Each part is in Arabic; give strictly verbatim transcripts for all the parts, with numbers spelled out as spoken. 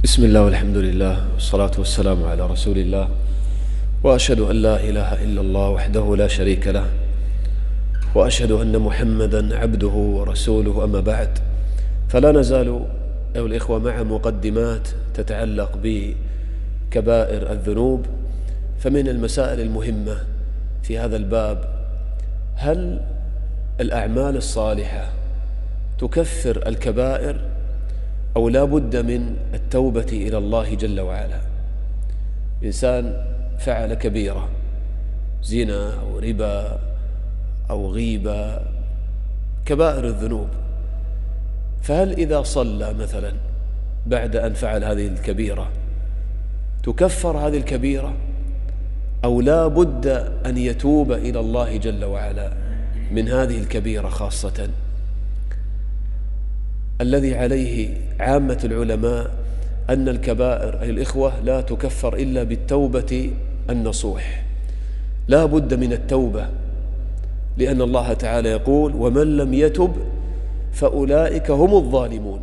بسم الله والحمد لله والصلاة والسلام على رسول الله، وأشهد أن لا إله إلا الله وحده لا شريك له، وأشهد أن محمدا عبده ورسوله. أما بعد، فلا نزال أيها الإخوة مع مقدمات تتعلق بكبائر الذنوب. فمن المسائل المهمة في هذا الباب: هل الأعمال الصالحة تكفر الكبائر أو لا بد من التوبة إلى الله جل وعلا؟ إنسان فعل كبيرة، زنا أو ربا أو غيبة، كبائر الذنوب، فهل إذا صلى مثلا بعد أن فعل هذه الكبيرة تكفر هذه الكبيرة أو لا بد أن يتوب إلى الله جل وعلا من هذه الكبيرة خاصة؟ الذي عليه عامة العلماء أن الكبائر أي الإخوة لا تكفر إلا بالتوبة النصوح، لا بد من التوبة، لأن الله تعالى يقول: ومن لم يتب فأولئك هم الظالمون.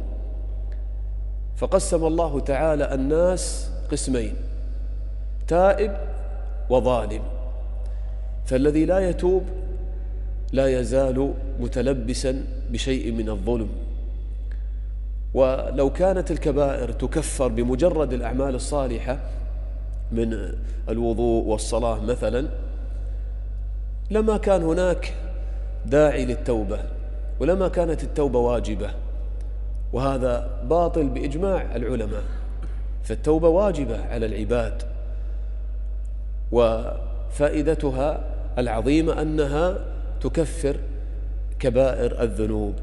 فقسم الله تعالى الناس قسمين: تائب وظالم. فالذي لا يتوب لا يزال متلبسا بشيء من الظلم. ولو كانت الكبائر تكفر بمجرد الأعمال الصالحة من الوضوء والصلاة مثلا، لما كان هناك داعي للتوبة، ولما كانت التوبة واجبة، وهذا باطل بإجماع العلماء. فالتوبة واجبة على العباد، وفائدتها العظيمة أنها تكفر كبائر الذنوب.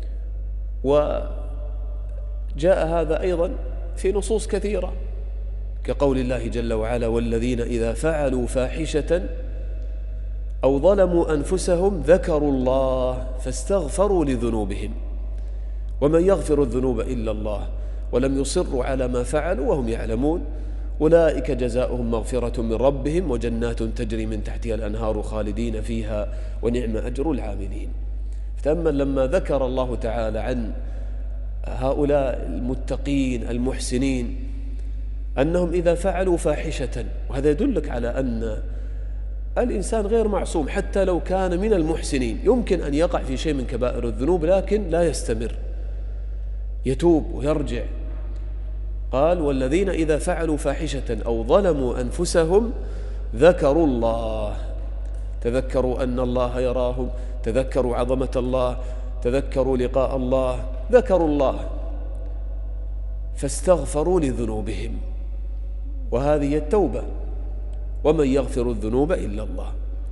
وجاء هذا أيضا في نصوص كثيرة، كقول الله جل وعلا: والذين إذا فعلوا فاحشة أو ظلموا أنفسهم ذكروا الله فاستغفروا لذنوبهم ومن يغفر الذنوب إلا الله ولم يصروا على ما فعلوا وهم يعلمون أولئك جزاؤهم مغفرة من ربهم وجنات تجري من تحتها الأنهار خالدين فيها ونعم أجر العاملين. فتأمل لما ذكر الله تعالى عن هؤلاء المتقين المحسنين أنهم إذا فعلوا فاحشة، وهذا يدلك على أن الإنسان غير معصوم، حتى لو كان من المحسنين يمكن أن يقع في شيء من كبائر الذنوب لكن لا يستمر، يتوب ويرجع. قال: والذين إذا فعلوا فاحشة أو ظلموا أنفسهم ذكروا الله، تذكروا أن الله يراهم، تذكروا عظمة الله، تذكروا لقاء الله، ذكروا الله فاستغفروا لذنوبهم، وهذه التوبة. ومن يغفر الذنوب إلا الله.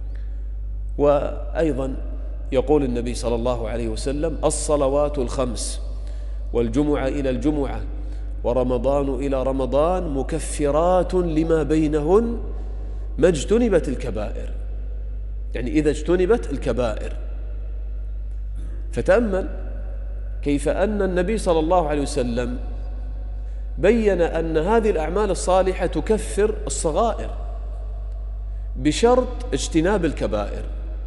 وأيضا يقول النبي صلى الله عليه وسلم: الصلوات الخمس والجمعة إلى الجمعة ورمضان إلى رمضان مكفرات لما بينهن ما اجتنبت الكبائر، يعني إذا اجتنبت الكبائر. فتأمل كيف أن النبي صلى الله عليه وسلم بين أن هذه الأعمال الصالحة تكفر الصغائر بشرط اجتناب الكبائر.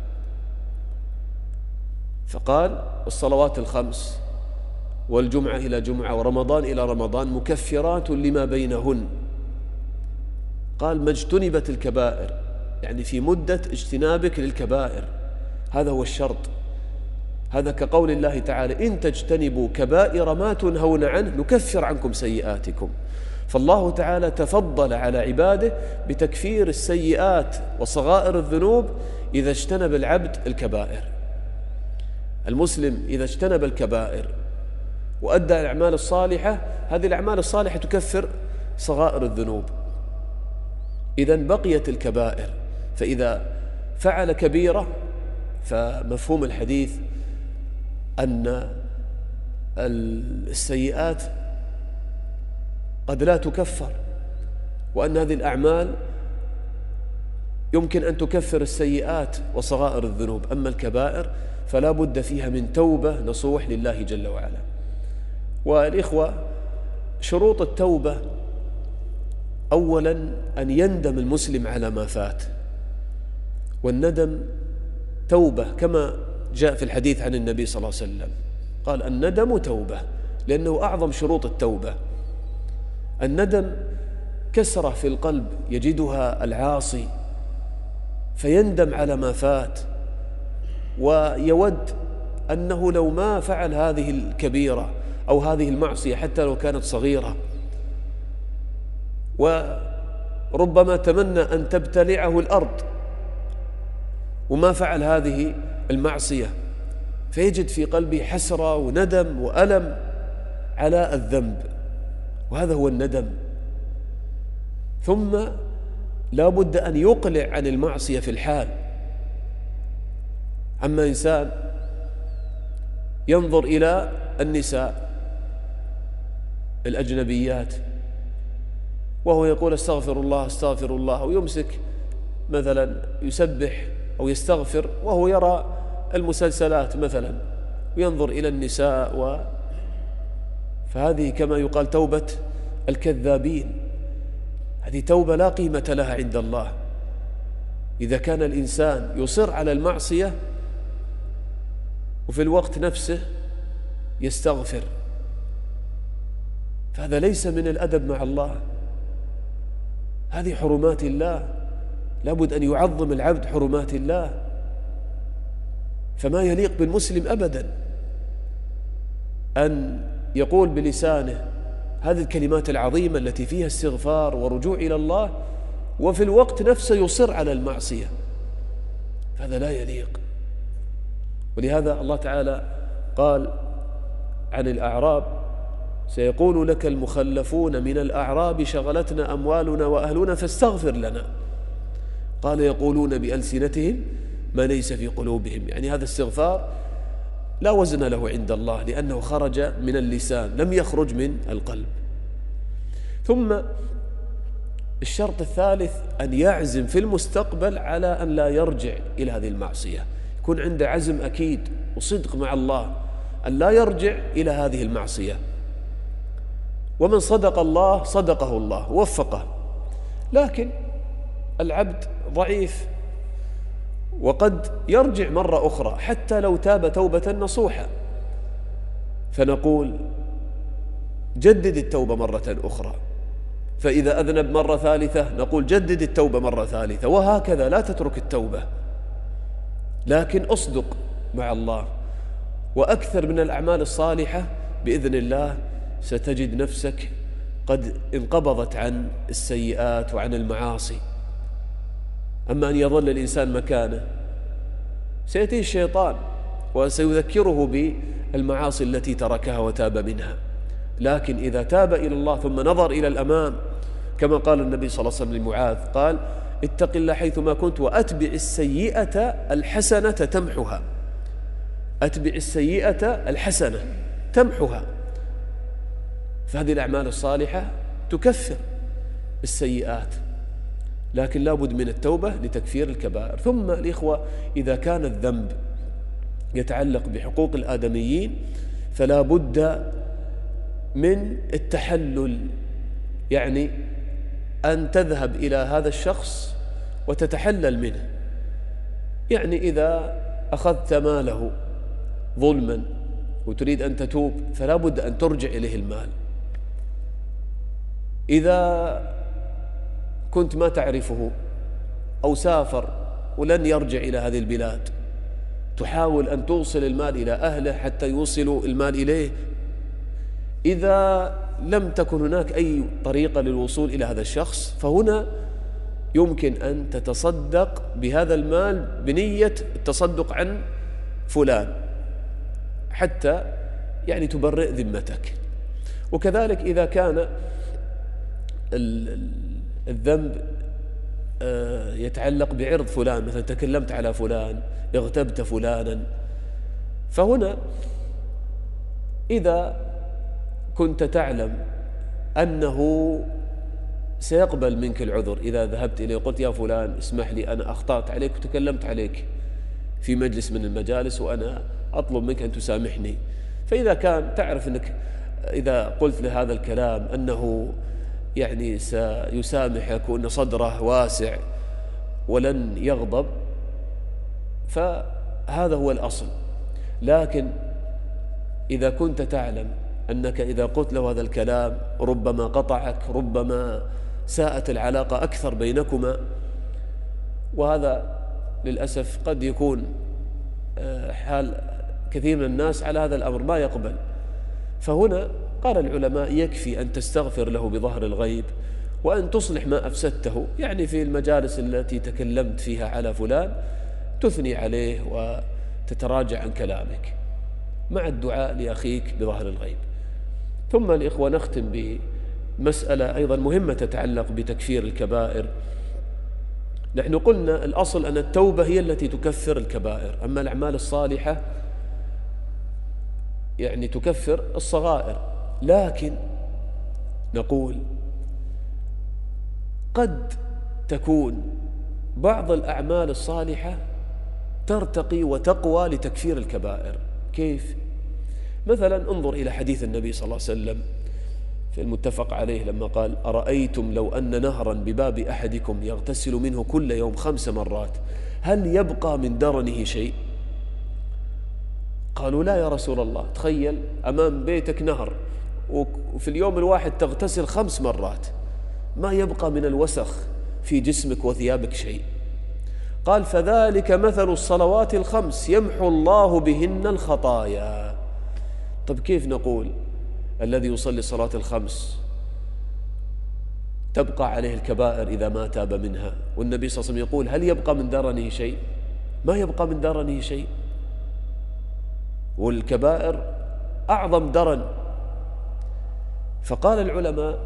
فقال: الصلوات الخمس والجمعة إلى جمعة ورمضان إلى رمضان مكفرات لما بينهن. قال: ما اجتنبت الكبائر، يعني في مدة اجتنابك للكبائر، هذا هو الشرط. هذا كقول الله تعالى: إن تجتنبوا كبائر ما تنهون عنه نكفر عنكم سيئاتكم. فالله تعالى تفضل على عباده بتكفير السيئات وصغائر الذنوب إذا اجتنب العبد الكبائر. المسلم إذا اجتنب الكبائر وأدى الأعمال الصالحة، هذه الأعمال الصالحة تكفر صغائر الذنوب. إذن بقيت الكبائر. فإذا فعل كبيرة فمفهوم الحديث أن السيئات قد لا تكفر، وأن هذه الأعمال يمكن أن تكفر السيئات وصغائر الذنوب. أما الكبائر فلا بد فيها من توبة نصوح لله جل وعلا. والإخوة، شروط التوبة: أولا أن يندم المسلم على ما فات، والندم توبة كما جاء في الحديث عن النبي صلى الله عليه وسلم، قال: الندم توبة، لأنه أعظم شروط التوبة. الندم كسرة في القلب يجدها العاصي فيندم على ما فات، ويود أنه لو ما فعل هذه الكبيرة أو هذه المعصية حتى لو كانت صغيرة، وربما تمنى أن تبتلعه الأرض وما فعل هذه المعصية، فيجد في قلبه حسرة وندم وألم على الذنب، وهذا هو الندم. ثم لا بد أن يقلع عن المعصية في الحال. أما إنسان ينظر إلى النساء الأجنبيات وهو يقول استغفر الله استغفر الله، ويمسك مثلا يسبح أو يستغفر وهو يرى المسلسلات مثلا وينظر إلى النساء و... فهذه كما يقال توبة الكذابين، هذه توبة لا قيمة لها عند الله. إذا كان الإنسان يصر على المعصية وفي الوقت نفسه يستغفر، فهذا ليس من الأدب مع الله، هذه حرمات الله، لابد أن يعظم العبد حرمات الله. فما يليق بالمسلم أبدا أن يقول بلسانه هذه الكلمات العظيمة التي فيها استغفار ورجوع إلى الله وفي الوقت نفسه يصر على المعصية، هذا لا يليق. ولهذا الله تعالى قال عن الأعراب سيقول لك المخلفون من الأعراب شغلتنا أموالنا وأهلنا فاستغفر لنا، قال يقولون بألسنتهم ما ليس في قلوبهم، يعني هذا استغفار لا وزن له عند الله لأنه خرج من اللسان لم يخرج من القلب. ثم الشرط الثالث أن يعزم في المستقبل على أن لا يرجع إلى هذه المعصية، يكون عنده عزم أكيد وصدق مع الله أن لا يرجع إلى هذه المعصية. ومن صدق الله صدقه الله ووفقه، لكن العبد ضعيف وقد يرجع مرة أخرى حتى لو تاب توبة نصوحة، فنقول جدد التوبة مرة أخرى، فإذا أذنب مرة ثالثة نقول جدد التوبة مرة ثالثة، وهكذا لا تترك التوبة، لكن أصدق مع الله وأكثر من الأعمال الصالحة بإذن الله ستجد نفسك قد انقبضت عن السيئات وعن المعاصي. أما أن يظل الإنسان مكانه سيأتيه الشيطان وسيذكره بالمعاصي التي تركها وتاب منها، لكن إذا تاب إلى الله ثم نظر إلى الأمام كما قال النبي صلى الله عليه وسلم لمعاذ قال اتق الله حيثما كنت وأتبع السيئة الحسنة تمحها، أتبع السيئة الحسنة تمحها، فهذه الأعمال الصالحة تكفر السيئات، لكن لا بد من التوبة لتكفير الكبائر. ثم الإخوة إذا كان الذنب يتعلق بحقوق الآدميين فلا بد من التحلل، يعني أن تذهب إلى هذا الشخص وتتحلل منه، يعني إذا أخذت ماله ظلما وتريد أن تتوب فلا بد أن ترجع إليه المال. إذا كنت ما تعرفه أو سافر ولن يرجع إلى هذه البلاد تحاول أن توصل المال إلى أهله حتى يوصلوا المال إليه. إذا لم تكن هناك أي طريقة للوصول إلى هذا الشخص فهنا يمكن أن تتصدق بهذا المال بنية التصدق عن فلان حتى يعني تبرئ ذمتك. وكذلك إذا كان الذنب يتعلق بعرض فلان، مثلا تكلمت على فلان، اغتبت فلانا، فهنا إذا كنت تعلم أنه سيقبل منك العذر إذا ذهبت إليه وقلت يا فلان اسمح لي أنا أخطأت عليك وتكلمت عليك في مجلس من المجالس وأنا أطلب منك أن تسامحني، فإذا كان تعرف أنك إذا قلت لهذا الكلام أنه يعني سيسامحك وأن صدره واسع ولن يغضب فهذا هو الأصل. لكن إذا كنت تعلم أنك إذا قلت له هذا الكلام ربما قطعك، ربما ساءت العلاقة أكثر بينكما، وهذا للأسف قد يكون حال كثير من الناس على هذا الأمر، ما يقبل. فهنا قال العلماء يكفي أن تستغفر له بظهر الغيب، وأن تصلح ما أفسدته، يعني في المجالس التي تكلمت فيها على فلان تثني عليه وتتراجع عن كلامك مع الدعاء لأخيك بظهر الغيب. ثم الإخوة نختم بمسألة أيضا مهمة تتعلق بتكفير الكبائر. نحن قلنا الأصل أن التوبة هي التي تكفر الكبائر، أما الأعمال الصالحة يعني تكفر الصغائر. لكن نقول قد تكون بعض الأعمال الصالحة ترتقي وتقوى لتكفير الكبائر. كيف؟ مثلا انظر إلى حديث النبي صلى الله عليه وسلم في المتفق عليه لما قال: أرأيتم لو أن نهرا بباب أحدكم يغتسل منه كل يوم خمس مرات هل يبقى من درنه شيء؟ قالوا: لا يا رسول الله. تخيل أمام بيتك نهر وفي اليوم الواحد تغتسل خمس مرات، ما يبقى من الوسخ في جسمك وثيابك شيء. قال: فذلك مثل الصلوات الخمس يمحو الله بهن الخطايا. طب كيف نقول الذي يصلي الصلاة الخمس تبقى عليه الكبائر إذا ما تاب منها، والنبي صلى الله عليه وسلم يقول: هل يبقى من درنه شيء؟ ما يبقى من درنه شيء، والكبائر أعظم درن. فقال العلماء: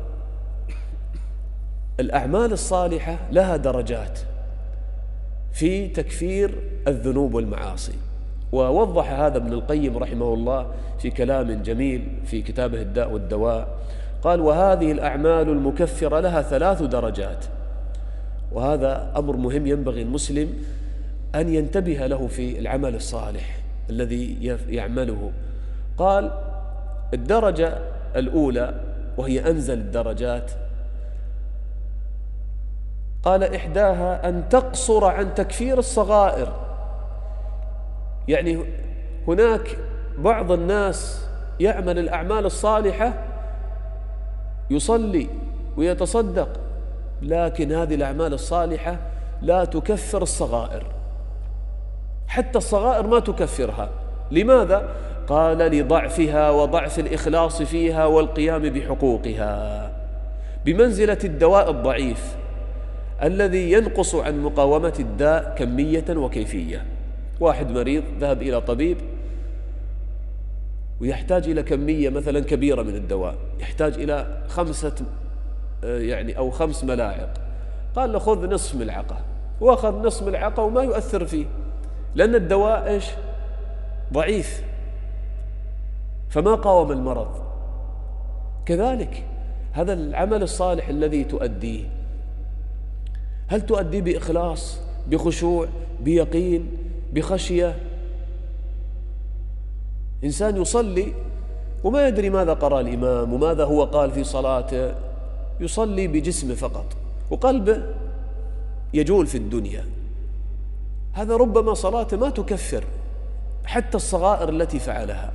الأعمال الصالحة لها درجات في تكفير الذنوب والمعاصي، ووضح هذا ابن القيم رحمه الله في كلام جميل في كتابه الداء والدواء. قال: وهذه الأعمال المكفرة لها ثلاث درجات، وهذا أمر مهم ينبغي المسلم أن ينتبه له في العمل الصالح الذي يعمله. قال: الدرجة الأولى وهي أنزل الدرجات، قال: إحداها أن تقصر عن تكفير الصغائر. يعني هناك بعض الناس يعمل الأعمال الصالحة، يصلي ويتصدق، لكن هذه الأعمال الصالحة لا تكفر الصغائر، حتى الصغائر ما تكفرها. لماذا؟ قال: لضعفها وضعف الإخلاص فيها والقيام بحقوقها، بمنزلة الدواء الضعيف الذي ينقص عن مقاومة الداء كمية وكيفية. واحد مريض ذهب إلى طبيب ويحتاج إلى كمية مثلا كبيرة من الدواء، يحتاج إلى خمسة يعني أو خمس ملاعق، قال له: خذ نصف ملعقة، وأخذ نصف ملعقة وما يؤثر فيه، لأن الدواء إيش؟ ضعيف، فما قاوم المرض. كذلك هذا العمل الصالح الذي تؤديه، هل تؤديه بإخلاص، بخشوع، بيقين، بخشية؟ إنسان يصلي وما يدري ماذا قرأ الإمام وماذا هو قال في صلاته، يصلي بجسمه فقط وقلبه يجول في الدنيا، هذا ربما صلاته ما تكفر حتى الصغائر التي فعلها.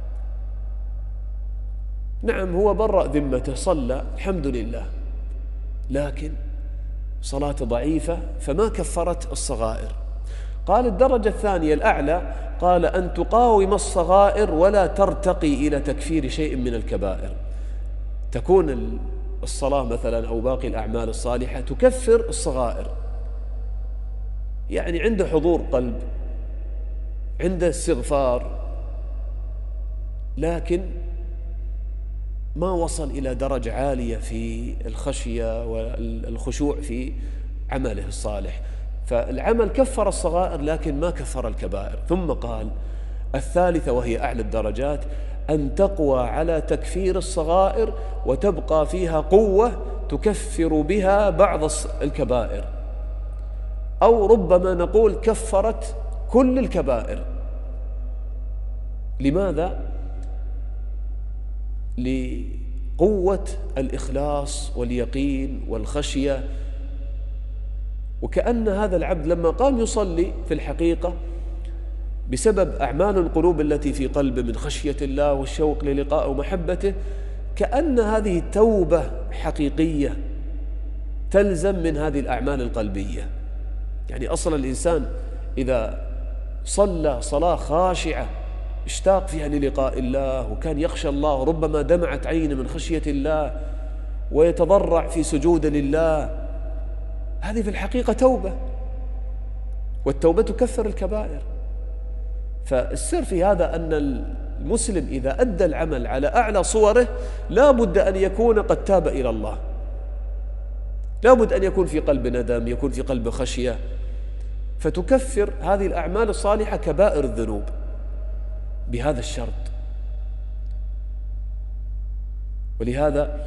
نعم هو برأ ذمته، صلى الحمد لله، لكن صلاة ضعيفة فما كفرت الصغائر. قال: الدرجة الثانية الأعلى، قال: أن تقاوم الصغائر ولا ترتقي إلى تكفير شيء من الكبائر. تكون الصلاة مثلا أو باقي الأعمال الصالحة تكفر الصغائر، يعني عنده حضور قلب، عنده استغفار، لكن ما وصل إلى درجة عالية في الخشية والخشوع في عمله الصالح. فالعمل كفر الصغائر لكن ما كفر الكبائر. ثم قال: الثالثة وهي أعلى الدرجات، أن تقوى على تكفير الصغائر وتبقى فيها قوة تكفر بها بعض الكبائر، أو ربما نقول كفرت كل الكبائر. لماذا؟ لقوة الإخلاص واليقين والخشية. وكأن هذا العبد لما قام يصلي في الحقيقة بسبب أعمال القلوب التي في قلبه من خشية الله والشوق للقائه ومحبته، كأن هذه توبة حقيقية تلزم من هذه الأعمال القلبية. يعني أصلا الإنسان إذا صلى صلاة خاشعة اشتاق فيها للقاء الله وكان يخشى الله، ربما دمعت عينه من خشية الله ويتضرع في سجود لله، هذه في الحقيقة توبة، والتوبة تكفر الكبائر. فالسر في هذا أن المسلم إذا أدى العمل على أعلى صوره لا بد أن يكون قد تاب إلى الله، لا بد أن يكون في قلب ندم، يكون في قلب خشية، فتكفر هذه الأعمال الصالحة كبائر الذنوب بهذا الشرط. ولهذا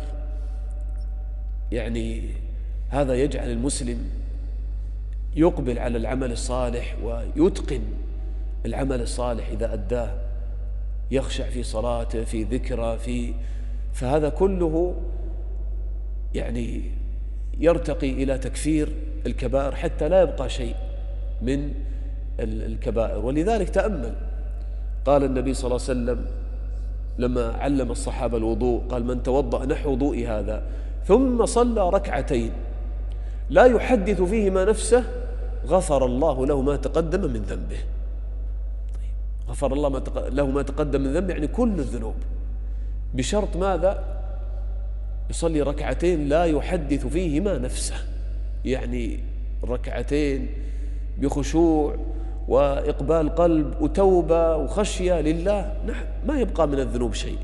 يعني هذا يجعل المسلم يقبل على العمل الصالح ويتقن العمل الصالح إذا أداه، يخشع في صلاته، في ذكره، في فهذا كله يعني يرتقي إلى تكفير الكبائر حتى لا يبقى شيء من الكبائر. ولذلك تأمل قال النبي صلى الله عليه وسلم لما علم الصحابة الوضوء، قال: من توضأ نحو وضوء هذا ثم صلى ركعتين لا يحدث فيهما نفسه غفر الله له ما تقدم من ذنبه. غفر الله له ما تقدم من ذنبه يعني كل الذنوب، بشرط ماذا؟ يصلي ركعتين لا يحدث فيهما نفسه، يعني ركعتين بخشوع وإقبال قلب وتوبة وخشية لله، نعم ما يبقى من الذنوب شيء.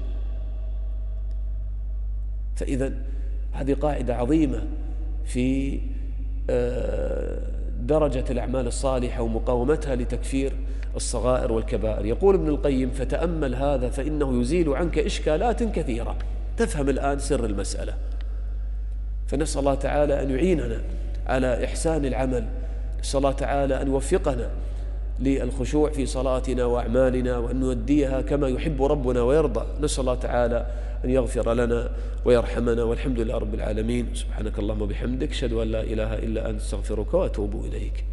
فإذا هذه قاعدة عظيمة في درجة الأعمال الصالحة ومقاومتها لتكفير الصغائر والكبائر. يقول ابن القيم: فتأمل هذا فإنه يزيل عنك إشكالات كثيرة. تفهم الآن سر المسألة. فنسأل الله تعالى أن يعيننا على إحسان العمل، نسأل الله تعالى أن يوفقنا للخشوع في صلاتنا وأعمالنا وأن نؤديها كما يحب ربنا ويرضى. نسأل الله تعالى أن يغفر لنا ويرحمنا، والحمد لله رب العالمين. سبحانك اللهم وبحمدك، أشهد أن لا إله إلا أنت، أستغفرك وأتوب إليك.